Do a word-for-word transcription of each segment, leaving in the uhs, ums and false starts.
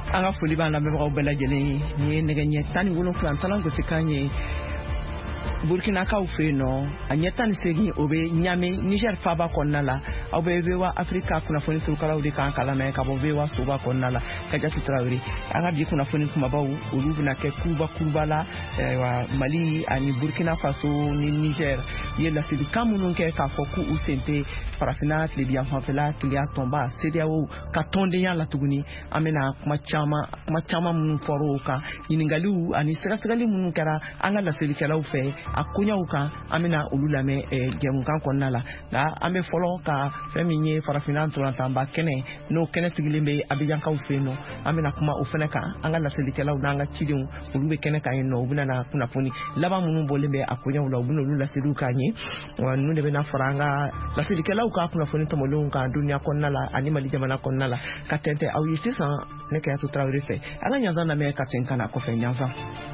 anga foli ba la mebagaw bɛɛ lajɛlen ni nɛgɛ ɲɛ tan ni wolonwula talan gosi kan ye Burkinakaw fɛ yen nɔ a ɲɛ tan ni segin o bɛ Niamey Niger faaba kɔnɔna la aw bɛ V O A Africa kunnafoni turukalaw de kan kalamɛ ka bɔ V O A soba kɔnɔna la Kadiatu Tarawele an ka bi kunnafoni kumabaw olu bɛna kɛ kuruba kuruba la Mali ani Burkina Faso ni Niger ye laselikan minnu kɛ k'a fɔ k'u sen tɛ farafinna tilebiya fanfɛla tiliya tɔnba C D A O ka tɔndenya la tuguni an bɛna kuma caman kuma caman minnu fɔra o kan ɲininkaliw ani sɛgɛsɛgɛli minnu kɛra an ka laselikɛlaw fɛ a koɲaw kan an bɛna olu lamɛn jɛmukan kɔnɔna la nka an bɛ fɔlɔ ka fɛn min ye farafinna ntolantanba kɛnɛ n'o kɛnɛ sigilen bɛ Abijankaw fɛ yen nɔ an bɛna kuma o fɛnɛ kan an ka laselikɛlaw n'an ka cidenw olu bɛ kɛnɛ kan yen nɔ u bɛna na kunnafoni laban minnu bɔlen bɛ a koɲaw la u bɛna olu laseliw k'an ye ninnu de bɛna fara an ka laselikɛlaw ka kunnafoni tɔmɔlenw kan duniya kɔnɔna la ani Mali jamana kɔnɔna la ka tɛntɛn aw ye sisan ne Kadiatu Tarawele fɛ an ka ɲanzan lamɛn ka segin ka na kɔfɛ ɲanzan.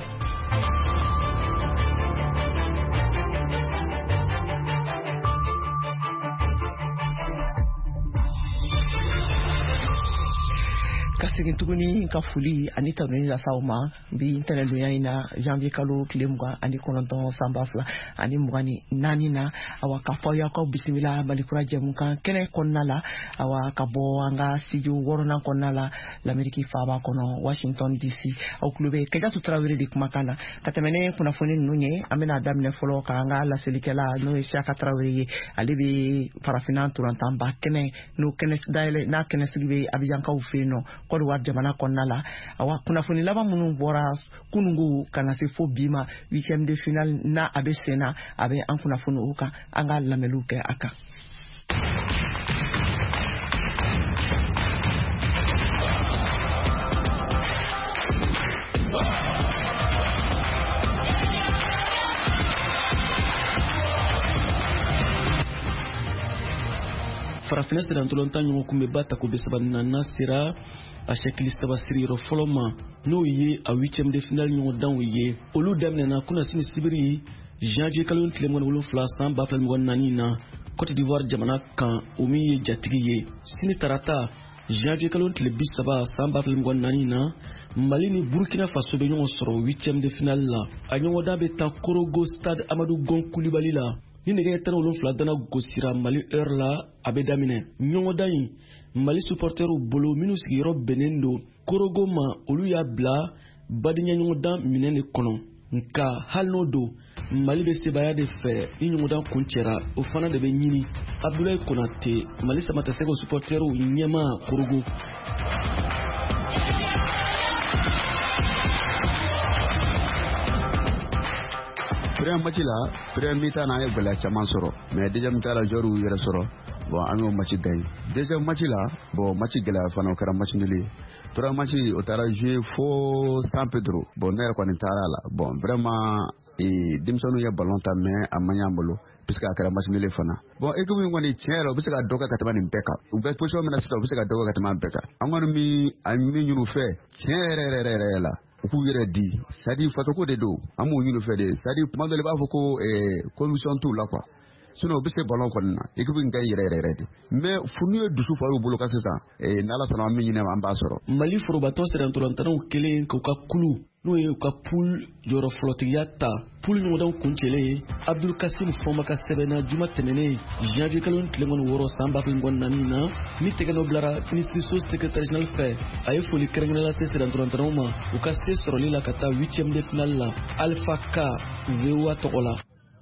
Ka segin tuguni ka foli ani tanuni lasaw ma bi ntɛnɛndonya in na janvier kalo tile mugan ani kɔnɔntɔn san ba fila ani mugan ni naani na awa ka fɔ y'aw ka bisimila Malikura jɛmukan kɛnɛ kɔnɔna la awa ka bɔ an ka studio wɔɔrɔnan kɔnɔna la l'Amérique faaba kɔnɔ Washington D C aw tulo bɛ Kadiatu Tarawele de kumakan na ka tɛmɛ ne kunnafoni ninnu ye an bɛna daminɛ fɔlɔ ka an ka laselikɛla n'o ye Siaka Tarawele ye ale bɛ farafinna ntolantanba kɛnɛ n'o kɛnɛ dayɛlɛ n'a kɛnɛ sigi bɛ Abijankaw fɛ yen nɔ Côte d'Ivoire jamana kɔnɔna la awa kunnafoni laban minnu bɔra kunungo kana se fo bi ma huitième de finale na a bɛ sen na a bɛ an kunnafoni o kan an ka lamɛnliw kɛ a kan. Farafinna sera ntolontan ɲɔgɔn kun bɛ ba ta ko bɛ saba nana sera a sɛkili saba siriyɔrɔ fɔlɔ ma n'o ye a huitième de finale ɲɔgɔn danw ye olu daminɛna kunna sini sibiri janvier kalo tile mugan ni wolonwula san ba fila mugan ni naani na Côte d'Ivoire jamana kan o min ye jatigi ye sini tarata janvier kalo tile bi saba san ba fila mugan ni naani na Mali ni Burkina Faso bɛ ɲɔgɔn sɔrɔ huitième de finale la a ɲɔgɔn dan bɛ taa Korogo stade Amadou Gon Coulibaly la ni nɛgɛ tan ni wolonwula dana gosira Mali heure la a bɛ daminɛ ɲɔgɔndan in Mali supporteru bolo minnu sigiyɔrɔ bɛnnen don Korogo ma olu y'a bila badenya ɲɔgɔndan minɛn de kɔnɔ nka hali n'o don Mali bɛ sebaya de fɛ ni ɲɔgɔndan kun cɛra o fana de bɛ ɲini Abdoulaye Konate Mali Samataseko supporteru ɲɛma Korogo. Premier match la premier mi-temps na ye gɛlɛya caman sɔrɔ mais deuxième mi-temps la joueur y'u yɛrɛ sɔrɔ bon an y'o match gagné deuxième match la bon match gɛlɛya fana o kɛra match nul ye troisième match o taara jouer fo San Pedro bon ne yɛrɛ kɔni taara la bon vraiment ee denmisɛnninw ye ballon ta mais a man ɲɛ an bolo puisque a kɛra match nul fana bon équipe min kɔni tiɲɛ yɛrɛ u bɛ se ka dɔ kɛ ka tɛmɛ nin bɛɛ kan u bɛ position min na sisan u bɛ se ka dɔ kɛ ka tɛmɛ an bɛɛ kan an kɔni mi a ɲini ɲini u fɛ tiɲɛ yɛrɛ yɛrɛ yɛrɛ yɛrɛ la u k'u yɛrɛ di c'est à dire faso ko de don an b'u ɲini u fɛ de c'est à dire kuma dɔ la i b'a fɔ ko condition t'u la quoi sinon u bɛ se ballon kɔni na équipe in ka ɲi yɛrɛ yɛrɛ yɛrɛ de mais funu ye dusu far'u bolo kan sisan n'Ala sɔnna an min ɲini an b'a sɔrɔ. Mali forobatɔ sera ntolantanaw kelen k'u ka kulu n'o ye u ka poule jɔyɔrɔ fɔlɔtigiya ta poule ɲɔgɔndanw kuncɛlen Abdul Kasim Fɔnba ka sɛbɛnna juma tɛmɛnen janvier kalo tile mugan ni wɔɔrɔ san ba fila mugan ni naani na ni tɛgɛnɔ bilara ministre secrétaire général fɛ a ye foli kɛrɛnkɛrɛnnen lase sera ntolantanaw ma u ka se sɔrɔli la ka taa huitième de finale la Alpha K V O A tɔgɔ la.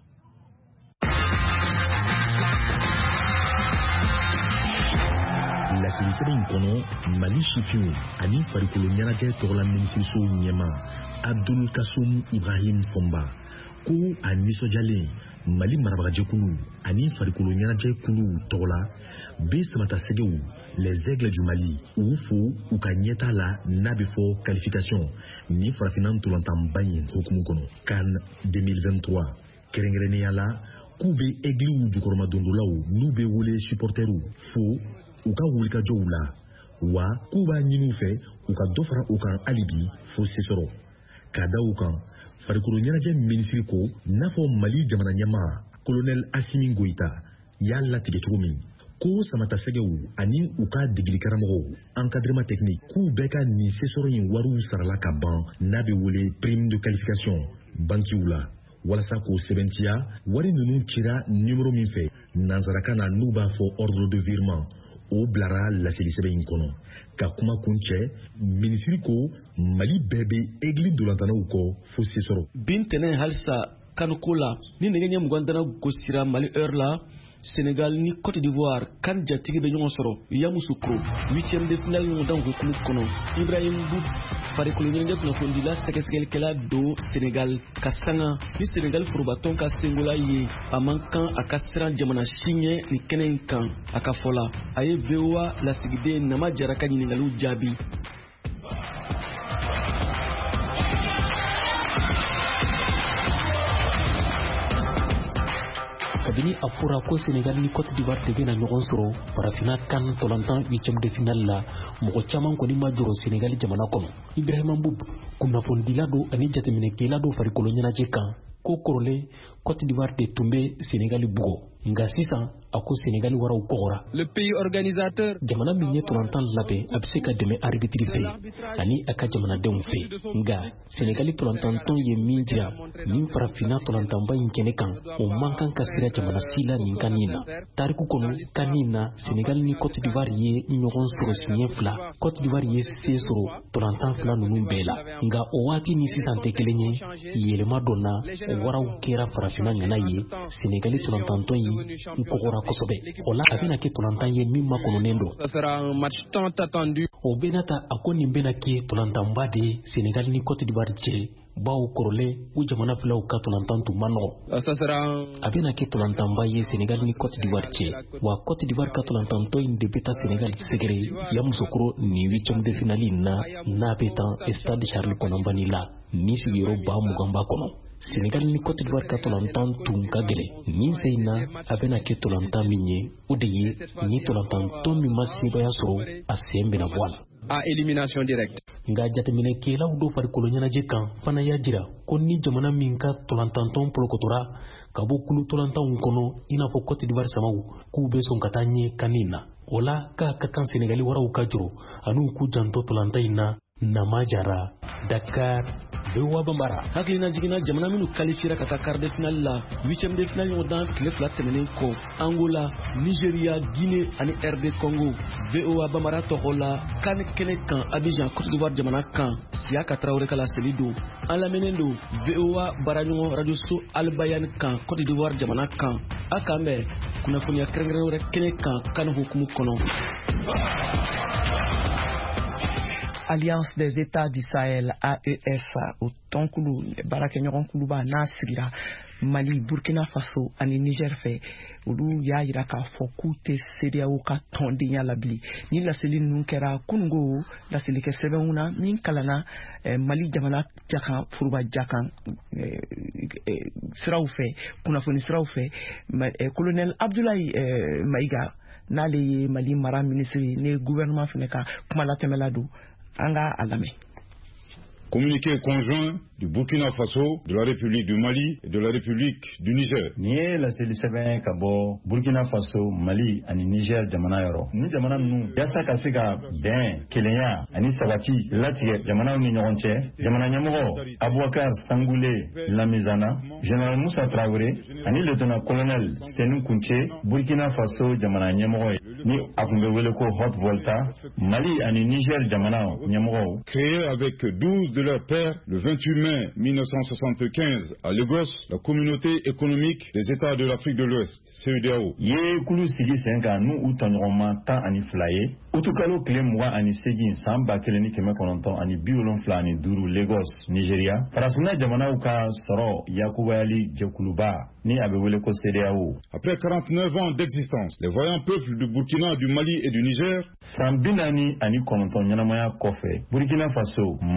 Laselisɛbɛ in kɔnɔ Mali sifinw ani farikolo ɲɛnajɛ tɔgɔla minisiriso ɲɛma Abdul Kasum Ibrahim Fɔnba ko a nisɔndiyalen Mali marabagajɛkulu ani farikolo ɲɛnajɛ kulu tɔgɔla bɛ samatasegew les aigles du Mali u fo u ka ɲɛta la n'a bɛ fɔ qualification ni farafinna ntolantanba in hukumu kɔnɔ CAN deux mille vingt-trois kɛrɛnkɛrɛnnenya la k'u bɛ aigliw jukɔrɔmadondolaw n'u bɛ wele supporteru fo u ka wulikajɔw la wa k'u b'a ɲini u fɛ u ka dɔ fara u kan hali bi fo se sɔrɔ k'a da u kan farikolo ɲɛnajɛ minisiri ko n'a fɔ Mali jamana ɲɛmaa colonel Assimi Goïta y'a latigɛ cogo min ko samata sɛgɛw ani u ka degeli karamɔgɔw encadrement technique k'u bɛɛ ka nin sesɔrɔ in wariw sarala ka ban n'a bɛ wele prime de qualification bankiw la walasa k'o sɛbɛntiya wari ninnu cira nimero min fɛ nansarakan na n'u b'a fɔ ordre de virement o bilara laseli sɛbɛn in kɔnɔ ka kuma kun cɛ minisiri ko mali bɛɛ bɛ egili dolantanaw kɔ fo sesɔrɔ bin tɛnɛ halisa kanuko la ni nɛgɛ ɲɛ mugan dana gosira mali heure la Sénégal ni Côte d'Ivoire kan jatigi bɛ ɲɔgɔn sɔrɔ Yamoussoukro huitième de finale ɲɔgɔn dan hukumu kɔnɔ Ibrahim Boub farikolo ɲɛnajɛ kunnafonidila sɛgɛsɛgɛlikɛla do Sénégal ka sanga ni Sénégal forobatɔn ka sengola ye a man kan a ka siran jamana si ɲɛ ni kɛnɛ in kan a ka fɔ la a ye V O A lasigiden Nama Jara ka ɲininkaliw jaabi. kabini a fɔra ko Sénégal ni Côte d'Ivoire de bɛna ɲɔgɔn sɔrɔ farafina kan tolantan huitième de finale la mɔgɔ caman kɔni ma jɔrɔ Sénégal jamana kɔnɔ. Ibrahima Boub kunnafonidila do ani jateminɛkɛla do farikolo ɲɛnajɛ kan ko kɔrɔlen Côte d'Ivoire de tun bɛ Sénégal bugɔ nka sisan a ko Sénégal waraw kɔgɔra. Le pays organisateur jamana min ye tolantan labɛn a bɛ se ka dɛmɛ arbitre fɛ ani a ka jamanadenw fɛ nka Sénégal tolantantɔn ye min jira min farafina tolantanba in kɛnɛ kan o man kan ka sira jamana si la nin kan nin na tariku kɔnɔ kan nin na Sénégal ni Côte d'Ivoire ye ɲɔgɔn sɔrɔ siɲɛ fila Côte d'Ivoire ye se sɔrɔ tolantan fila ninnu bɛɛ la nka o waati ni sisan tɛ kelen ye yɛlɛma dɔ na waraw kɛra farafina ŋana ye Sénégal tolantantɔn ye nkɔgɔra kosɛbɛ o la a bɛna kɛ tolantan ye min ma kɔnɔnen don o bɛna ta a ko nin bɛna kɛ tolantanba de ye Sénégal ni Côte d'Ivoire cɛ bawo kɔrɔlen u jamana filaw ka tolantan tun ma nɔgɔ a bɛna kɛ tolantanba ye Sénégal ni Côte d'Ivoire cɛ wa Côte d'Ivoire ka tolantantɔ in de bɛ taa Sénégal sɛgɛrɛ Yamoussoukro ni huitième de finale na n'a bɛ tan stade Charles Konampani la ni sigiyɔrɔ ba mugan b'a kɔnɔ. Sénégal ni Côte d'Ivoire ka tolantan tun ka gɛlɛn nin sen na a bɛna kɛ tolantan min ye o de ye ni tolantantɔn min ma sebaya sɔrɔ a sen bɛna bɔ a la. à élimination directe. Nka jateminɛkɛlaw do farikolo ɲɛnajɛ kan fana y'a jira ko ni jamana min ka tolantantɔn polokotora ka bɔ kulu tolantanw kɔnɔ i n'a fɔ Côte d'Ivoire samaw k'u bɛ sɔn ka taa ɲɛ kan nin na o la k'a ka kan Sénégali waraw ka jɔrɔ an'u k'u janto tolantan in na. Nama Jara, Dakar, V O A Bambara. Hakilina jigina jamana minnu qualifiera ka taa quart de finale la huitième de finale ɲɔgɔn dan tile fila tɛmɛnen kɔ Angola, Nigeria, Guinée ani R D Congo. V O A Bambara tɔgɔ la kan kɛnɛ kan Abidjan Côte d'Ivoire jamana kan Siaka Traoré ka laseli don an lamɛnnen don V O A baaraɲɔgɔn radio so Albayani kan Côte d'Ivoire jamana kan a kan bɛn kunnafoniya kɛrɛnkɛrɛn wɛrɛ kɛnɛ kan kan hukumu kɔnɔ. Alliance des États du Sahel A E S o tɔnkulu baarakɛɲɔgɔn kuluba n'a sigira Mali, Burkina Faso ani Niger fɛ olu y'a jira k'a fɔ k'u tɛ C E D E A O ka tɔndenya la bilen ni laseli ninnu kɛra kunungo laselikɛ sɛbɛnw na min kalanna eh, Mali jamana jakan furuba jakan eh, eh, siraw fɛ kunnafoni siraw fɛ eh, colonel Abdoulaye eh, Maïga n'ale ye Mali mara ministre ni gouvernement fɛnɛ ka kuma latɛmɛla don. Anga Alame. Communiqué conjoint du Burkina Faso, de la République du Mali et de la République du Niger. Niye la seli sɛbɛn ka bɔ Burkina Faso, Mali ani Niger jamana yɔrɔ. Ni jamana ninnu yasa ka se ka bɛn, kelenya ani sabati latigɛ jamanaw ni ɲɔgɔn cɛ, jamana ɲɛmɔgɔ Aboubacar Sangoulé Lamizana, Général Moussa Traoré ani lieutenant colonel Seni Kunche, Burkina Faso jamana ɲɛmɔgɔ ye. Ni a tun bɛ wele ko Hot Volta, Mali ani Niger jamana ɲɛmɔgɔw. Créé avec douze de leurs pairs le vingt-huit mai mille neuf cent soixante-quinze à Lagos, la communauté économique des États de l'Afrique de l'Ouest, C E D E A O. Ye kulu sigi sen kan n'u u tɔɲɔgɔnma tan ani fila ye utukalo tile mugan ani segin san ba kelen ni kɛmɛ kɔnɔntɔn ani bi wolonfila ani duuru Lagos, Nigeria. Farafinna jamanaw ka sɔrɔ yakubayali jɛkuluba ni a bɛ wele ko C E D E A O. Après quarante-neuf ans d'existence, les voyants peuples du Burkina, du Mali et du Niger. San bi naani ani kɔnɔntɔn ɲɛnamaya kɔfɛ Burkina Faso, Mali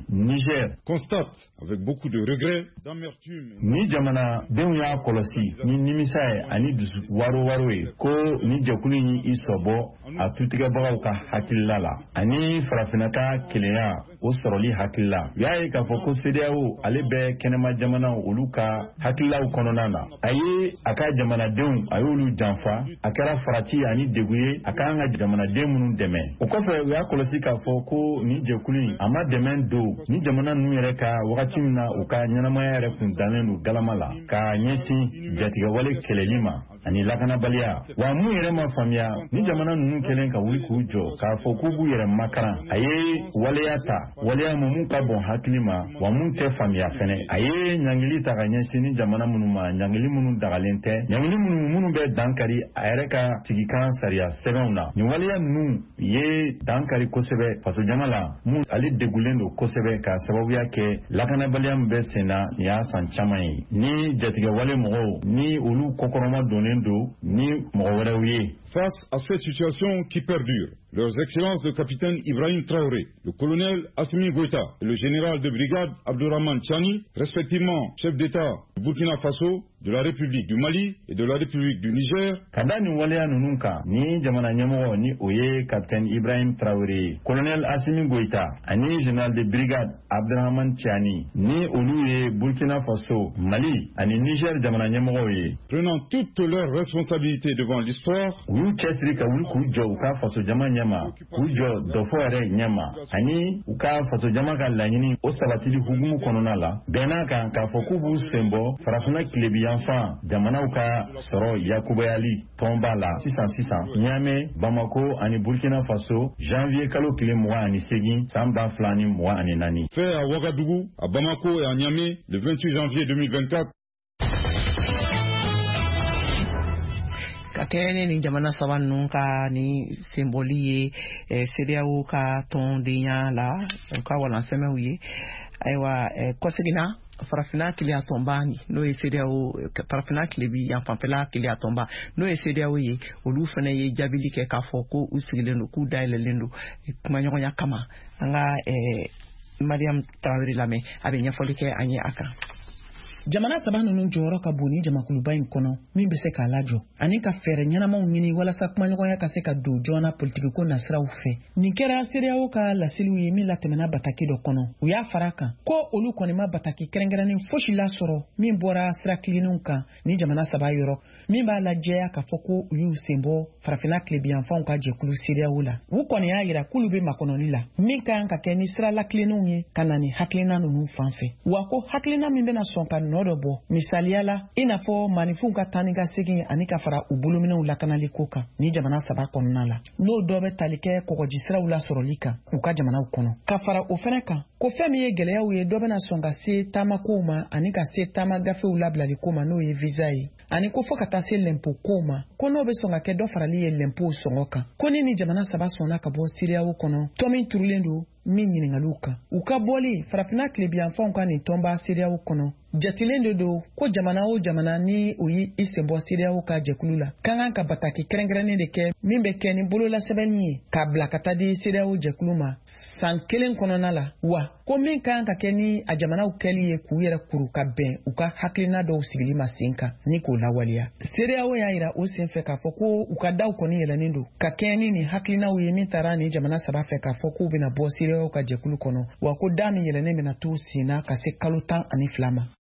Niger constate avec beaucoup de regret, d'amertume. Ni jamana denw y'a kɔlɔsi ni nimisa ye ani dusu waro waro ye ko ni jɛkulu in y'i sɔbɔ a tutigɛbagaw ka hakilila la ani farafinna ka kelenya o sɔrɔli hakilila. U y'a ye k'a fɔ ko C D A O ale bɛ kɛnɛma jamanaw olu ka hakililaw kɔnɔna na. A ye a ka jamanadenw a y'olu janfa a kɛra farati ani degun ye a k'an ka jamanaden minnu dɛmɛ. O kɔfɛ u y'a kɔlɔsi k'a fɔ ko ni jɛkulu in a ma dɛmɛ don ni jamana ninnu yɛrɛ ka wagati min na u ka ɲɛnamaya yɛrɛ kun dannen don galama la ka ɲɛsin jatigɛwale kɛlɛli ma ani lakanabaliya. Wa mun yɛrɛ ma faamuya ni jamana ninnu kɛlen ka wuli k'u jɔ k'a fɔ k'u b'u yɛrɛ makaran a ye waleya ta waleya mun ka bon hakili ma wa mun tɛ faamuya fɛnɛ. A ye ɲangili ta ka ɲɛsin ni jamana minnu ma ɲangili minnu dagalen tɛ ɲangili minnu minnu bɛ dankari a yɛrɛ ka sigikan sariya sɛbɛnw na. Nin waleya ninnu ye dankari kosɛbɛ faso jama la mun ale degulen don kosɛbɛ ka sababuya kɛ lakanabaliya min bɛ sen na nin y'a san caman ye. Ni jatigɛwale mɔgɔw ni olu kɔkɔrɔma donnen don ni mɔgɔ wɛrɛw ye. Face à cette situation qui perdure, leurs excellences le capitaine Ibrahim Traoré, le colonel Assimi Goïta et le général de brigade Abdourahmane Tchani, respectivement chef d'État du Burkina Faso, de la République du Mali et de la République du Niger. Kadani waleya ninnu kan ni jamana ɲɛmɔgɔ ni o ye capitaine Ibrahim Traoré, colonel Assimi Goïta ani général de brigade Abdourahmane Tchani ni olu ye Burkina Faso, Mali ani Niger jamana ɲɛmɔgɔw ye. Prenant toutes leurs responsabilités devant l'histoire, u y'u cɛsiri ka wuli k'u jɔ u ka faso jama ɲɛma k'u jɔ dɔfɔ yɛrɛ ɲɛma ani u ka faso jama ka laɲini o sabatili hukumu kɔnɔna la bɛnna kan k'a fɔ k'u b'u sen bɔ farafinna tilebiyanfan jamanaw ka sɔrɔ yakubayali tɔnba la sisan sisan Niamey, Bamako ani Burkina Faso janvier kalo tile mugan ani segin san ba fila ni mugan ani naani. Fait à Ouagadougou, à Bamako et à Niamey le vingt-huit janvier deux mille vingt-quatre. Ka kɛɲɛ ni jamana saba ninnu ka ni senbɔli ye C D A O ka tɔndenya la u ka walansɛmɛw ye. Ayiwa kɔseginna farafina kiliya tɔnba n'o ye C D A O farafina kilebi yan fanfɛla kiliya tɔnba n'o ye C D A O ye olu fana ye jaabili kɛ k'a fɔ ko u sigilen don k'u dayɛlɛlen don kumaɲɔgɔnya kama. An ka Mariam Traoré lamɛn a bɛ ɲɛfɔli kɛ an ye a kan. Jamana saba ninnu jɔyɔrɔ ka bon ni jamakuluba in kɔnɔ min bɛ se k'a lajɔ ani ka fɛɛrɛ ɲɛnamaw ɲini walasa kumaɲɔgɔnya ka se ka don joona politikiko nasiraw fɛ. Nin kɛra C D A O ka laseliw ye min latɛmɛna bataki dɔ kɔnɔ. U y'a fara kan ko olu kɔni ma bataki kɛrɛnkɛrɛnnen fosi lasɔrɔ min bɔra sira kilenninw kan ni jamana saba yɔrɔ min b'a lajɛya k'a fɔ ko u y'u sen bɔ farafinna tilebiyanfanw ka jɛkulu C D A O la. U kɔni y'a yira k'olu bɛ makɔnɔli la min ka kan ka kɛ ni sira lakilenninw ye ka na ni hakilina ninnu fan fɛ. Wa ko hakilina min bɛna sɔn ka nɔ dɔ bɔ misaliya la i n'a fɔ manifinw ka taa ni ka segin ani ka fara u bolominɛw lakanali ko kan ni jamana saba kɔnɔna la n'o dɔ bɛ tali kɛ kɔgɔji siraw la sɔrɔli kan u ka jamanaw kɔnɔ ka fara o fɛnɛ kan ko fɛn min ye gɛlɛyaw ye dɔ bɛna sɔn ka se taamakow ma ani ka se taama gafew labilali ko ma n'o ye visa ye ani ko fɔ ka taa se lɛnpo kow ma ko n'o bɛ sɔn ka kɛ dɔ farali ye lɛnpo sɔngɔ kan ko ni ni jamana saba sɔnna ka bɔ C D A O kɔnɔ tɔn min turulen don min ɲininkaliw kan u ka bɔli farafinna tilebiyanfanw ka nin tɔnba C D A O kɔnɔ jatilen de don ko jamana o jamana ni o yi i sen bɔ C D A O ka jɛkulu la ka kan ka bataki kɛrɛnkɛrɛnnen de kɛ min bɛ kɛ ni bololasɛbɛnni ye k'a bila ka taa di C D A O jɛkulu ma san kelen kɔnɔna la wa ko min ka kan ka kɛ ni a jamanaw kɛli ye k'u yɛrɛ kuru ka bɛn u ka hakilina dɔw sigili ma sen kan ni k'o lawaleya. C D A O y'a yira o sen fɛ k'a fɔ ko u ka daw kɔni yɛlɛnnen don ka kɛ ni nin hakilinaw ye min taara ni jamana saba fɛ k'a fɔ k'u bɛna bɔ C D A O ka jɛkulu kɔnɔ wa ko da min yɛlɛnnen bɛna to sen na ka se kalo tan ani fila ma.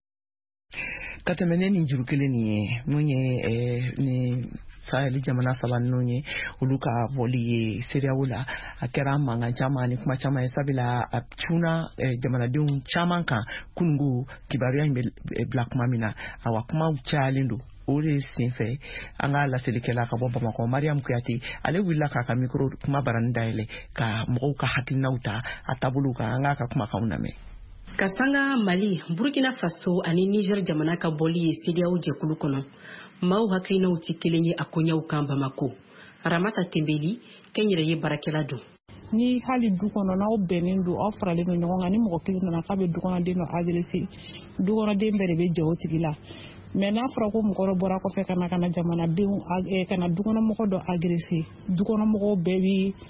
Ka tɛmɛ ne ni juru kelen nin ye mun ye ni saheli jamana saba ninnu ye olu ka bɔli ye C D A O la a kɛra mankan caman ni kuma caman ye sabula a cunna jamanadenw caman kan kunungo kibaruya in bɛ bila kuma min na awa kumaw cayalen don o de senfɛ an ka laselikɛla ka bɔ Bamakɔ Mariam Kuyate ale wulila k'a ka micro kuma barani dayɛlɛ ka mɔgɔw ka hakilinaw ta a taabolow kan an k'a ka kumakanw lamɛn. Kasanga Mali, Burkina Faso ani Niger jamana ka bɔli ye C D A O jɛkulu kɔnɔ maaw hakilinaw ti kelen ye a koɲɛw kan Bamako. Ramata Tembeli kɛnyɛrɛ ye barakɛla don. Ni hali du kɔnɔ n'aw bɛnnen don aw faralen don ɲɔgɔn kan ni mɔgɔ kelen nana k'a bɛ dukɔnɔden dɔ agressé dukɔnɔden bɛɛ de bɛ jɛ o tigi la mais n'a fɔra ko mɔgɔ dɔ bɔra kɔfɛ ka na ka na jamanadenw ka na dukɔnɔmɔgɔ dɔ agressé dukɔnɔmɔgɔw bɛɛ bi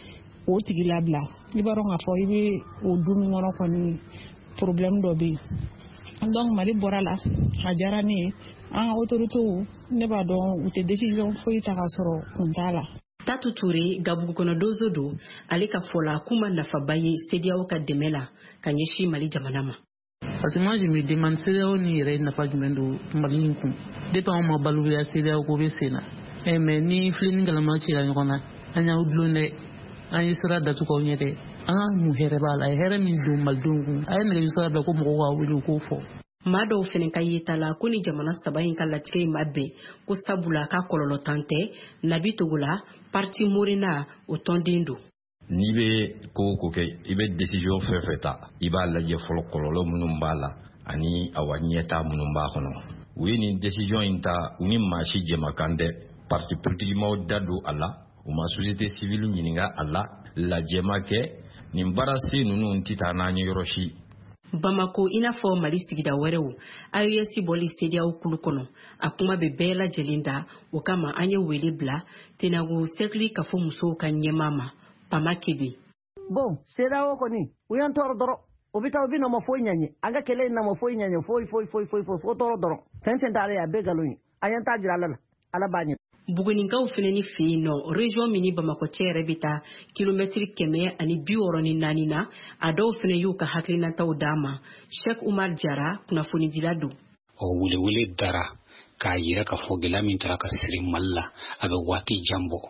o tigi labila i b'a dɔn k'a fɔ i bɛ o du min kɔnɔ kɔni problème dɔ bɛ yen donc Mali bɔra la a diyara ne ye an ka autorités ne b'a dɔn u tɛ décision foyi ta ka sɔrɔ kun t'a la. Tatu Touré gabugu kɔnɔ dozo do ale ka fɔ la kuma nafaba ye C D A O ka dɛmɛ la ka ɲɛsin Mali jamana ma. Parce que moi je me demande C D A O ni yɛrɛ nafa jumɛn don Mali in kun depuis an ma baluya C D A O ko bɛ sen na eh mais ni filɛ ni galama cira ɲɔgɔn na an y'aw dulon dɛ an ye sira datugu aw ɲɛ dɛ an ka mun hɛrɛ b'a la hɛrɛ min don malidenw kun a ye nɛgɛjuru sira bila ko mɔgɔw ka wele u k'o fɔ. Maa dɔw fɛnɛ ka yeta la ko ni jamana saba in ka latigɛ in ma bɛn ko sabula ka kɔlɔlɔ tan tɛ Nabi Togo la parti Morena o tɔnden don. N'i bɛ ko ko kɛ i bɛ décision fɛn fɛn ta i b'a lajɛ fɔlɔ kɔlɔlɔ minnu b'a la ani a wa ɲɛta minnu b'a kɔnɔ u ye nin décision in ta u ni maa si jɛmakan dɛ parti politique maaw da don a la u ma société civile ɲininka a la lajɛma kɛ nin baara se ninnu tɛ taa n'an ye yɔrɔ si. Bamako i n'a fɔ Mali sigida wɛrɛw A E S bɔli C D A O kulu kɔnɔ a kuma bɛ bɛɛ lajɛlen da o kama an ye wele bila Tenago Sekli ka fɔ musow ka ɲɛmaa ma Pama Kebe. Bon C D A O kɔni u y'an tɔɔrɔ dɔrɔn o bɛ taa u bɛ na ma foyi ɲaɲɛ an ka kɛlɛ in na ma foyi ɲaɲɛ foyi foyi foyi foyi foyi fo tɔɔrɔ dɔrɔn fɛn fɛn t'ale a bɛɛ nkalon ye a y'an ta jira ala la ala b'a ɲɛ. Buguninkaw fɛnɛ ni fɛ yen nɔ région min ni Bamakɔ cɛ yɛrɛ bɛ taa kilomètre kɛmɛ ani bi wɔɔrɔ ni naani na a dɔw fɛnɛ y'u ka hakilinataw d'a ma Sheikh Umar Jara kunnafonidila don. O welewele dara k'a yira k'a fɔ gɛlɛya min taara ka siri Mali la a bɛ waati jan bɔ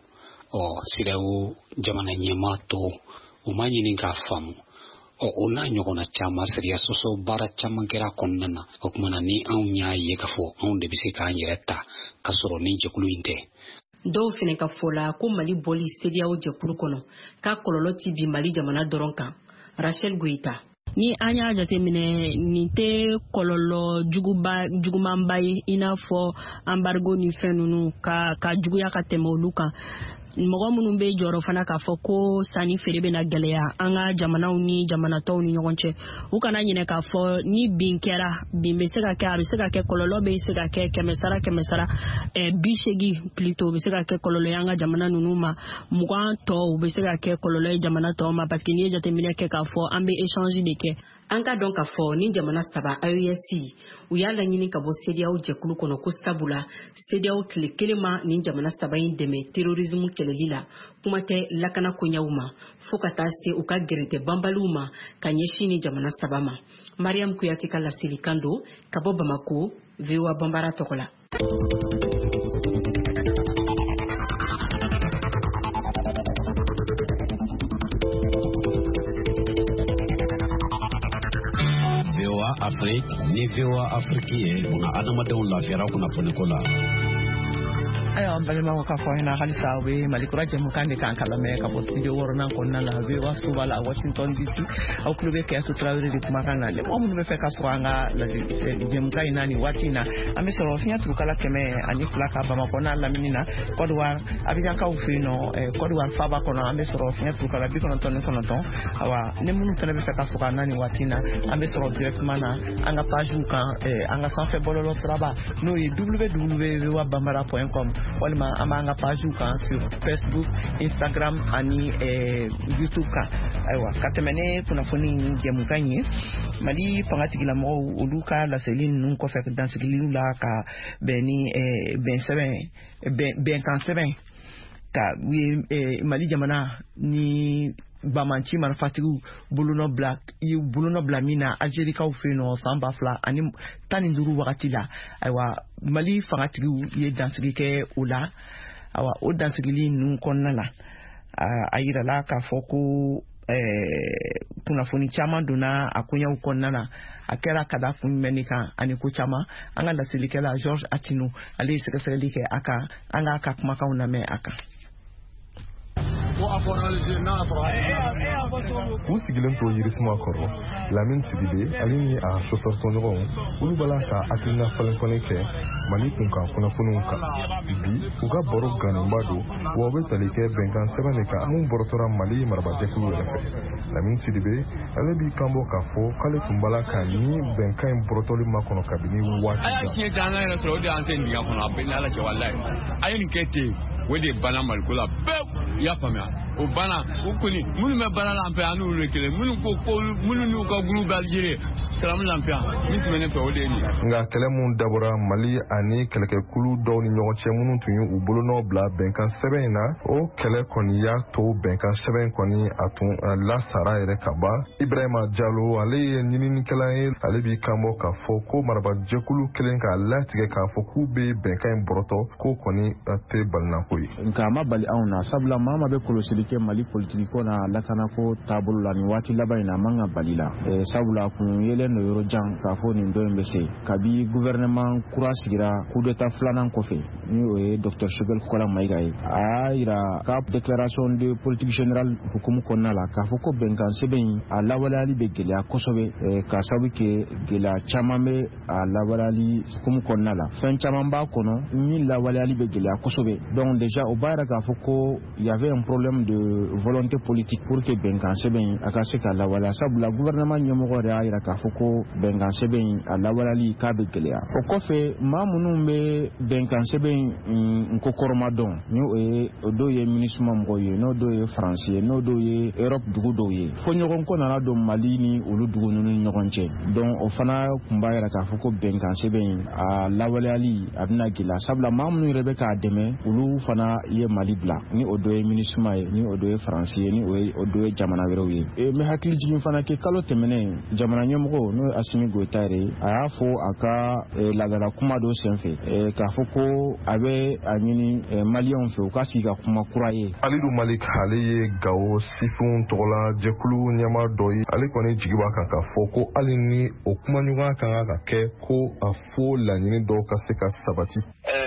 ɔ C D A O jamana ɲɛmaa tɔw u ma ɲini k'a faamu ɔ o n'a ɲɔgɔnna caman sariya sɔsɔ baara caman kɛra kɔnɔna na o kumana ni anw y'a ye k'a fɔ anw de bɛ se k'an yɛrɛ ta ka sɔrɔ ni jɛkulu in tɛ. Dɔw fɛnɛ ka fɔ la ko Mali bɔli C D A O jɛkulu kɔnɔ k'a kɔlɔlɔ ti bi Mali jamana dɔrɔn kan. Rachel Goita. Ni an y'a jateminɛ nin tɛ kɔlɔlɔ juguba jugumanba ye i n'a fɔ embargo ni fɛn ninnu ka ka juguya ka tɛmɛ olu kan. Mɔgɔ minnu bɛ jɔrɔ fana k'a fɔ ko sanni feere bɛna gɛlɛya an ka jamanaw ni jamanatɔw ni ɲɔgɔn cɛ u kana ɲinɛ k'a fɔ ni bin kɛra bin bɛ se ka kɛ a bɛ se ka kɛ kɔlɔlɔ bɛ se ka kɛ kɛmɛ sara kɛmɛ sara bi seegin plutôt bɛ se ka kɛ kɔlɔlɔ ye an ka jamana ninnu ma mugan tɔw bɛ se ka kɛ kɔlɔlɔ ye jamana tɔw ma parce que n'i ye jateminɛ kɛ k'a fɔ an bɛ échange de kɛ. An ka dɔn k'a fɔ ni jamana saba A E S u y'a laɲini ka bɔ C D A O jɛkulu kɔnɔ ko sabula C D A O tile kelen ma ni jamana saba in dɛmɛ terrorisme kɛlɛli la kuma tɛ lakana koɲɛw ma fo ka taa se u ka gɛrɛntɛ banbaliw ma ka ɲɛsin ni jamana saba ma. Mariam Kuyati ka laselikan don ka bɔ Bamako V O A Bambara tɔgɔ la. Afrique ni V O A Afrique ye munna adamadenw lafiyara kunnafoniko la. Ayo an balimaw ka fɔ ɲɛna halisa u bɛ Malikura jɛmukan de kan ka lamɛn ka bɔ studio wɔɔrɔnan kɔnɔna la V O A Suba la Washington D C aw tulo bɛ Kɛyatu Tarawele de kumakan na mɔgɔ minnu bɛ fɛ ka sɔrɔ an ka jɛmukan in na nin waati in na an bɛ sɔrɔ fiɲɛ turukala kɛmɛ ani fila ka Bamakɔ n'a lamini na Côte d'Ivoire Abijankaw fɛ yen nɔ Côte d'Ivoire faaba kɔnɔ an bɛ sɔrɔ fiɲɛ turukala bi kɔnɔntɔn ni kɔnɔntɔn awa ni minnu fana bɛ fɛ ka sɔrɔ an na nin waati in na an bɛ sɔrɔ directement na an ka pagew kan an ka sanfɛ bɔlɔlɔ siraba n'o ye w w w point v o a bambara point com walima an b'an ka pagew kan sur Facebook, Instagram ani YouTube kan ayiwa ka tɛmɛ ne kunnafoni ni jɛmukan ye Mali fanga tigilamɔgɔw olu ka laseli ninnu kɔfɛ dansigiliw la ka bɛn ni bɛn sɛbɛn bɛnkan sɛbɛn ka Mali jamana ni Bamanci marifatigiw bolonɔ bila i bolonɔ bila min na Algérikaw fɛ yen nɔ san ba fila ani tan ni duuru wagati la ayiwa Mali fangatigiw ye dansigi kɛ o la ayiwa o dansigili ninnu kɔnɔna la a yirala k'a fɔ ko kunnafoni caman donna a koɲɛw kɔnɔna na a kɛra ka da kun jumɛn de kan ani ko caman an ka laselikɛla Georges Atino ale ye sɛgɛsɛgɛli kɛ a kan an k'a ka kumakanw lamɛn a kan. U sigilen to yirisuma kɔrɔ Lamine Sidibe ale ni a chauffeur tɔɲɔgɔnw olu bala ka hakilina falen-falen kɛ Mali kunkan kunnafoniw kan bi u ka baro ganenba don wa u bɛ tali kɛ bɛnkan sɛbɛn de kan mun bɔrɔtɔra Mali marabajɛkulu yɛrɛ fɛ. Lamine Sidibe ale b'i kanbɔ k'a fɔ k'ale tun bala ka ni bɛnkan in bɔrɔtɔli makɔnɔ kabini waati a y'a tiɲɛ caman yɛrɛ sɔrɔ o de y'an se dingɛ kɔnɔ a bɛ ni Ala cɛ walayi a ye nin kɛ ten o de banna Maliko la bɛɛ i y'a faamuya o bana o koni munu me bana lampe anu le kele munu ko ko munu nu ka groupe Algérie salam lampe min tumene pe o de ni nga kɛlɛ mun dabɔra Mali ani kɛlɛkɛkulu dɔw ni ɲɔgɔn cɛ minnu tun ye u bolonɔ bila bɛnkan sɛbɛn in na o kɛlɛ kɔni y'a to bɛnkan sɛbɛn kɔni a tun lasara yɛrɛ ka ban Ibrahima Diallo ale ye ɲininikɛla ye ale b'i kanbɔ k'a fɔ ko marabajɛkulu kelen k'a latigɛ k'a fɔ k'u bɛ bɛnkan in bɔrɔtɔ ko kɔni tɛ balinako ye nka a ma bali anw na sabula maa ma bɛ kɔlɔsili kɛ Mali politikiko na lakanako taabolo la nin waati laban in na a man ka bali la sabula kun yelen do yɔrɔ jan k'a fɔ nin dɔ in bɛ se kabi gouvernement kura sigira coup d'état filanan kɔfɛ ni o ye docteur Choguel Kola Mayiga ye a y'a yira ka déclaration de politique générale hukumu kɔnɔna la k'a fɔ ko bɛnkan sɛbɛn in a lawaleyali bɛ gɛlɛya kosɛbɛ k'a sababu kɛ gɛlɛya caman bɛ a lawaleyali hukumu kɔnɔna la fɛn caman b'a kɔnɔ min lawaleyali bɛ gɛlɛya kosɛbɛ donc déjà o b'a yira k'a fɔ ko y avait un problème de volonté politique pour que bɛnkan sɛbɛn in a ka se ka lawaleya sabula gouvernement ɲɛmɔgɔ yɛrɛ y'a yira k'a fɔ ko bɛnkan sɛbɛn in a lawaleyali k'a bɛ gɛlɛya o kɔfɛ maa minnu bɛ bɛnkan sɛbɛn in ko kɔrɔma dɔn ni o ye o dɔw ye MINUSMA mɔgɔw ye n'o dɔw ye faransi ye n'o dɔw ye Europe dugu dɔw ye fo ɲɔgɔn ko nana don Mali ni olu dugu ninnu ni ɲɔgɔn cɛ donc o fana tun b'a yira k'a fɔ ko bɛnkan sɛbɛn in a lawaleyali a bɛna gɛlɛya sabula maa minnu yɛrɛ bɛ k'a dɛmɛ olu fana ye Mali bila ni o dɔ ye MINUSMA ye ni o dɔ ye faransi ye ni o dɔ ye jamana wɛrɛw ye e mɛ hakili jigin fana kɛ kalo tɛmɛnen jamana ɲɛmɔgɔ n'o ye Assimi Goïta yɛrɛ a y'a fɔ a ka ladala kuma dɔ senfɛ k'a fɔ ko a bɛ a ɲini maliyɛnw fɛ u ka sigi ka kuma kura ye Alidu Malik ale ye Gao sifinw tɔgɔla jɛkulu ɲɛma dɔ ye ale kɔni jigi b'a kan k'a fɔ ko hali ni o kumaɲɔgɔnya kan ka kɛ ko a fo laɲini dɔw ka se ka sabati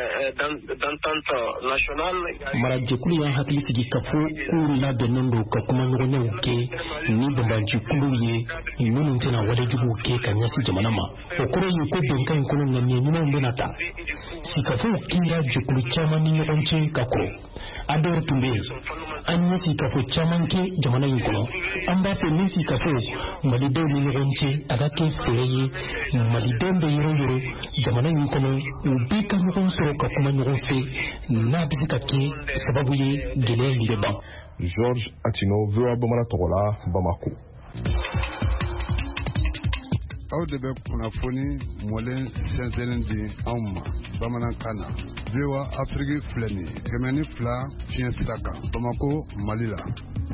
marajɛkulu y'an hakili sigi ka fɔ k'u labɛnnen don ka kumaɲɔgɔnyaw kɛ ni banbanjɛkuluw ye minnu tɛna walejuguw kɛ ka ɲɛsin jamana ma o kɔrɔ ye ko bɛnkan in kɔnɔ ŋaniya ɲumanw bɛna ta sikafɔw kira jɛkulu caman ni ɲɔgɔn cɛ ka kɔrɔ a dɔw tun bɛ yen an ye sikafɔ caman kɛ jamana in kɔnɔ an b'a fɛ ni sikafɔ malidenw ni ɲɔgɔn cɛ a ka kɛ fɛrɛ ye malidenw bɛ yɔrɔ yɔrɔ jamana in kɔnɔ u bɛɛ ka ɲɔgɔn sɔrɔ ka kuma ɲɔgɔn fɛ n'a bɛ se ka kɛ sababu ye gɛlɛya in bɛ ban. George Atino V O A Bamana tɔgɔ la Bamako. aw de bɛ kunnafoni mɔlen sɛnsɛnnen di anw ma bamanankan na V O A Afrique filɛ nin ye kɛmɛ ni fila fiɲɛ sira kan Bamako Mali la.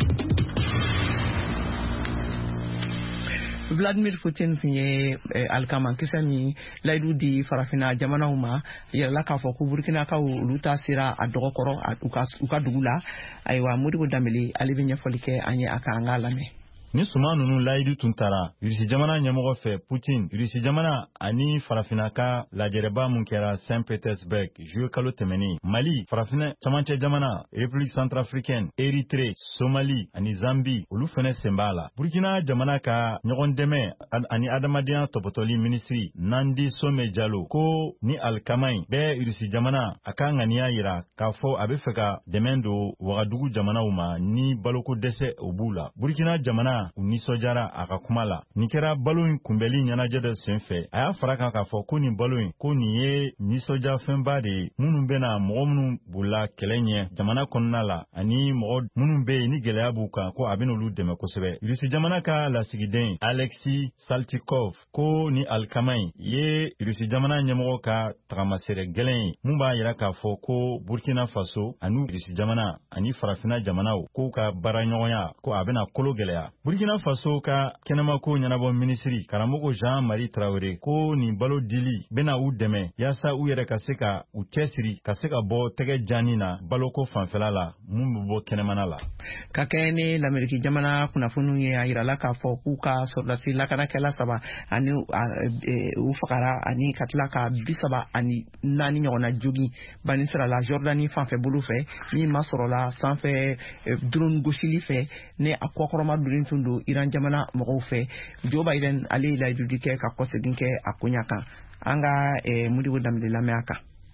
Vladimir Putin tun ye alikamakisɛ min layidu di farafina jamanaw ma yɛrɛla k'a fɔ ko burkinakaw olu ta sera a dɔgɔkɔrɔ u ka dugu la ayiwa Modibo Dambele ale bɛ ɲɛfɔli kɛ an ye a ka an k'a lamɛn. Ni suma ninnu layidu tun taara Irisi jamana ɲɛmɔgɔ fɛ Putin Irisi jamana ani farafina ka lajɛrɛba mun kɛra Saint Petersburg juillet kalo tɛmɛnen Mali farafina camancɛ jamana République centrafricaine Érythrée Somalie ani Zambie olu fɛnɛ sen b'a la Burkina jamana ka ɲɔgɔn dɛmɛ ani adamadenya tɔpɔtɔli ministri Nandi Some Diallo ko ni alikamai bɛɛ Irisi jamana a ka ŋaniya yira k'a fɔ a bɛ fɛ ka dɛmɛ don Wagadugu jamanaw ma ni baloko dɛsɛ o b'u la Burkina jamana u nisɔndiyara a ka kuma la nin kɛra balo in kunbɛli ɲɛnajɛ dɔ senfɛ a y'a fara kan k'a fɔ ko nin balo in ko nin ye nisɔndiyafɛnba de ye minnu bɛna mɔgɔ minnu bolila kɛlɛ ɲɛ jamana kɔnɔna la ani mɔgɔ minnu bɛ yen ni gɛlɛya b'u kan ko a bɛna olu dɛmɛ kosɛbɛ Irisi jamana ka lasigiden Alexis Saltikov ko ni alikama in ye Irisi jamana ɲɛmɔgɔ ka tagamasɛrɛ gɛlɛn ye mun b'a yira k'a fɔ ko Burkina Faso ani Irisi jamana ani farafina jamanaw k'u ka baara ɲɔgɔnya ko a bɛna kolo gɛlɛya Burkina Faso ka kɛnɛmako ɲɛnabɔ minisiri karamɔgɔ Jean-Marie Traoré ko nin balo dili bɛna u dɛmɛ yaasa u yɛrɛ ka se ka u cɛsiri ka se ka bɔ tɛgɛ janni na baloko fanfɛla la mun bɛ bɔ kɛnɛmana la. Ka kɛ ni lamɛriki jamana kunnafoniw ye a yirala k'a fɔ k'u ka sɔrɔdasi lakanakɛla saba ani u fagara ani ka tila ka bi saba ani naani ɲɔgɔnna jogi bani sira la Jordani fanfɛ bolo fɛ min ma sɔrɔla sanfɛ drone gosili fɛ ne a kɔkɔrɔma durin tun don Iran jamana mɔgɔw fɛ Joe Biden ale ye layidu kɛ ka kɔsegin kɛ a koɲa kan an ka Modibo Dambele lamɛn a kan.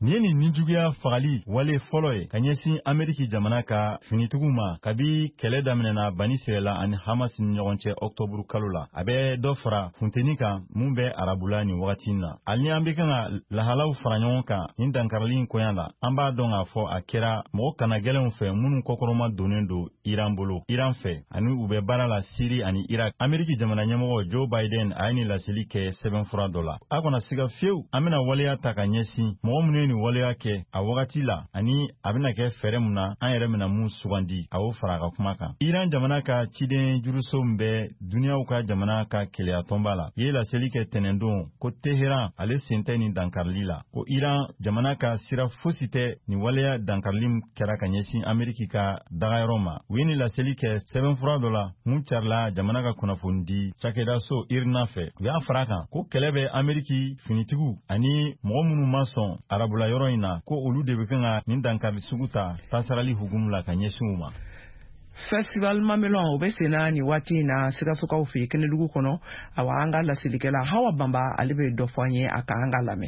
nin ye nin nijuguya fagali wale fɔlɔ ye ka ɲɛsin Ameriki jamana ka finitigiw ma kabi kɛlɛ daminɛna Bani Israɛl ani Hamas ni ɲɔgɔn cɛ Octobre kalo la. A bɛ dɔ fara funteni kan mun bɛ arabula nin wagati na. Hali ni an bɛ kan ka lahalaw fara ɲɔgɔn kan nin dankarili in koɲa la, an b'a dɔn k'a fɔ a kɛra mɔgɔ kana gɛlɛnw fɛ minnu kɔkɔrɔma donnen don Iran bolo. Iran fɛ ani u bɛ baara la Siri ani Irak. Ameriki jamana ɲɛmɔgɔ Joe Biden a ye nin laseli kɛ sɛbɛnfura dɔ la. A kana siga fiyewu an bɛna waleya ta ka ɲɛsin mɔgɔ minnu ye nin waleya kɛ a wagati la ani a bɛna kɛ fɛɛrɛ mun na an yɛrɛ bɛna mun sugandi a y'o fara a ka kuma kan. Iran jamana ka ciden juruso min bɛ duniyaw ka jamana ka keleya tɔnba la ye laseli kɛ tɛnɛndon ko Teheran ale sen tɛ nin dankarili la, ko Iran jamana ka sira fosi tɛ nin waleya dankarili kɛra ka ɲɛsin Ameriki ka dagayɔrɔ ma. U ye nin laseli kɛ sɛbɛnfura dɔ la mun carila jamana ka kunnafoni di cakɛda so I R N A fɛ. U y'a fara kan ko kɛlɛ bɛ Ameriki finitigiw ani mɔgɔ minnu ma sɔn arabula yɔrɔ in na ko olu de bɛ kan ka nin dankari sugu ta tasarali hukumu la ka ɲɛsin u ma. Festival Mamelon o bɛ sen na nin waati in na Sikasokaw fɛ Kɛnɛdugu kɔnɔ. Awa an ka lasilikɛla Hawa Bamba ale bɛ dɔ fɔ an ye a ka an ka lamɛn.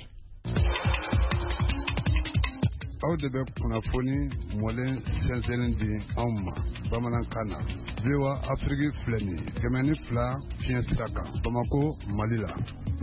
Aw de bɛ kunnafoni mɔlen sɛnsɛnlen di anw ma bamanankan na. V O A Afrique filɛ nin ye kɛmɛ ni fila fiɲɛ sira kan Bamako Mali la.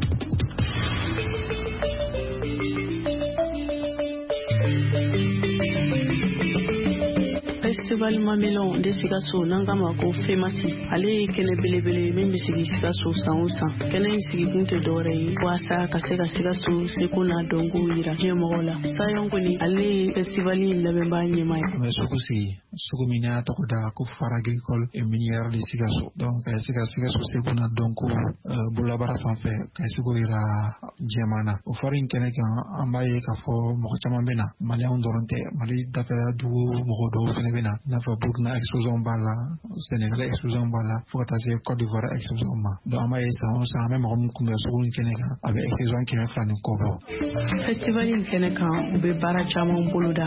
Festival Mamelon de Sikaso n'anga ma ko Femasi ale ye kɛnɛ belebele min bɛ sigi Sikaso san o san. Kɛnɛ in sigi kun tɛ dɔwɛrɛ ye walasa ka se ka Sikaso seko n'a dɔnko yira diɲɛmɔgɔw la. Sayon kɔni ale ye festival in labɛnbaa ɲɛmaa ye. An bɛ sugu sigi sugu min y'a tɔgɔ da ko Foire agricole et minière de Sikaso. Donc ka se ka Sikaso seko n'a dɔnko bololabaara fan fɛ ka se k'o yira diɲɛmaa na. O foire in kɛnɛ kan an b'a ye k'a fɔ mɔgɔ caman bɛ na Maliyɛnw dɔrɔn tɛ Mali dafɛ dugu mɔgɔ dɔw fɛnɛ bɛ na. N'a fɔ Burkina exposition b'a la, Sénégal exposition b'a la, fo ka taa se Côte d'Ivoire exposition ma. Donc an b'a ye san o san an bɛ mɔgɔ min kunbɛn sugu in kɛnɛ kan a bɛ exposition kɛmɛ fila ni kɔ bɔ. Festival in kɛnɛ kan u bɛ baara caman boloda.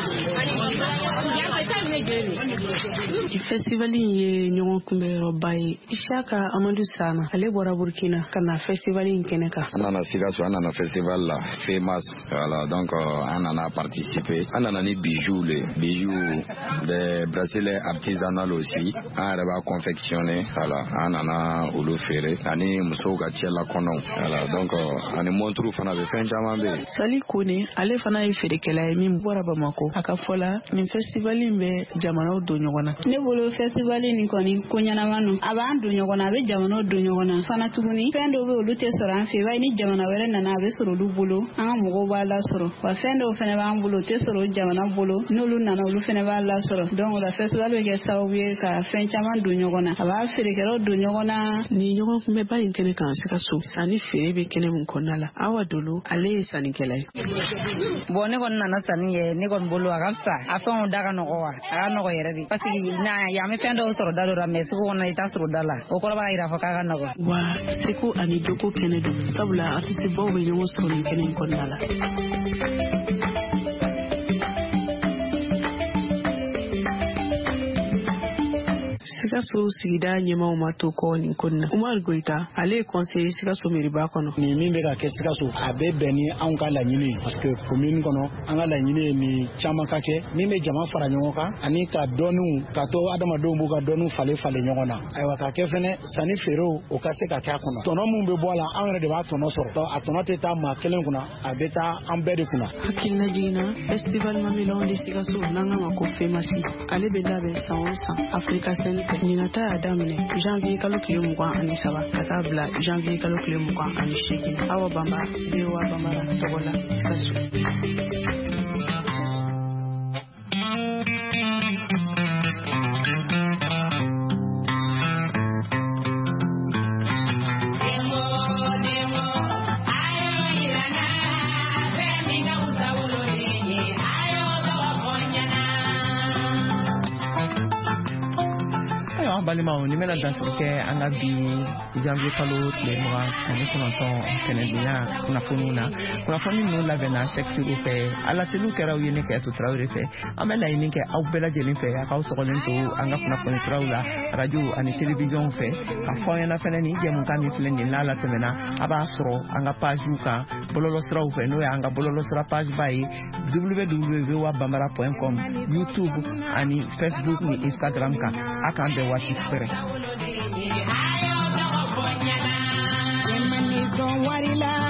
Festival in ye ɲɔgɔn kunbɛyɔrɔba ye. Isaka Amadou Sana ale bɔra Burkina ka na festival in kɛnɛ kan. An nana Sikaso, an nana festival la Femas, voilà, donc an nana participer. An nana ni bijoux le bijoux des bracelets artisanaux aussi. An yɛrɛ b'a confectionner, voilà, an nana olu feere ani musow ka cɛla kɔnɔ, voilà, donc ani montre fana bɛ fɛn caman bɛ yen. Sali Kone ale fana ye feerekɛla ye min bɔra Bamako. A ka fɔ la nin festival in bɛ jamanaw don ɲɔgɔn na. Ne bolo festival ni kɔni ko ɲɛnama no a b'an don ɲɔgɔn na a bɛ jamanaw don ɲɔgɔn na fana tuguni fɛn dɔw bɛ olu tɛ sɔrɔ an fɛ yen ni jamana wɛrɛ nana a bɛ sɔrɔ olu bolo an ka mɔgɔw b'a lasɔrɔ wa fɛn dɔw fɛnɛ b'an bolo o tɛ sɔrɔ jamana bolo n'olu nana olu fɛnɛ b'a lasɔrɔ donc la festival bɛ kɛ sababu ye ka fɛn caman don ɲɔgɔn na a b'a feerekɛlaw don ɲɔgɔn na. Ni ɲɔgɔn kunbɛba in kɛnɛ kan Sikaso sanni feere bɛ kɛnɛ min kɔnɔna la Awa Dolo ale ye sannikɛla ye. Bon ne kɔni nana sanni kɛ ne kɔni bolo a ka fisa a fɛnw da ka nɔgɔ wa a ka nɔgɔ yɛrɛ de parce que na yan bɛ fɛn dɔw sɔrɔ da dɔ la mais sugu kɔnɔ i t'a sɔrɔ da la o kɔrɔ b'a yira fɔ k'a ka nɔgɔ. Wa seko ani doko kɛnɛ don sabula artiste baw bɛ ɲɔgɔn sɔrɔ nin kɛnɛ in kɔnɔna la. Sikaso sigida ɲɛmaaw ma to kɔ nin ko na. Umar Goita ale ye conseiller Sikaso mairie kɔnɔ. Ni min bɛ ka kɛ Sikaso a bɛ bɛn ni anw ka laɲini ye parce que commune kɔnɔ an ka laɲini ye ni caman ka kɛ min bɛ jama fara ɲɔgɔn kan ani ka dɔnniw ka to adamadenw b'u ka dɔnniw falen falen ɲɔgɔn na. Ayiwa ka kɛ fɛnɛ sanni feerew o ka se ka kɛ a kɔnɔ. Tɔnɔ min bɛ bɔ a la anw yɛrɛ de b'a tɔnɔ sɔrɔ. Donc a tɔnɔ tɛ taa maa kelen kunna a bɛ taa an bɛɛ de kunna. Hakilina jiginna festival Mamelon de Sikaso n'an ka ma ko Femasi ale bɛ labɛn san o san Africa Scène ɲinata y'a daminɛ janvier kalo tile mugan ani saba ka taa bila janvier kalo tile mugan ani seegin. Awa Bamba V O A Bambara tɔgɔ la Sikaso. Bonsoir Balima, ni mena dasike anga bi janvier kalo tile mugan ani kɔnɔntɔn kɛnɛdenya kunnafoniw na kunnafoni ninnu labɛnna sɛkituru fɛ ala seliw kɛra u ye ne kɛ Tarawele fɛ an bɛ laɲini kɛ aw bɛɛ lajɛlen fɛ a k'aw sɔgɔlen to an ka kunnafoni siraw la radio ani télévision fɛ ka fɔ ɲɛna fɛnɛ ni jɛmukan min filɛ nin n'a latɛmɛna a b'a sɔrɔ an ka pagew kan bɔlɔlɔsiraw fɛ n'o ye an ka bɔlɔlɔsira page ba ye w w w point bambara point com YouTube ani Facebook ni Instagram kan a k'an bɛn waati fɛrɛ. Wari la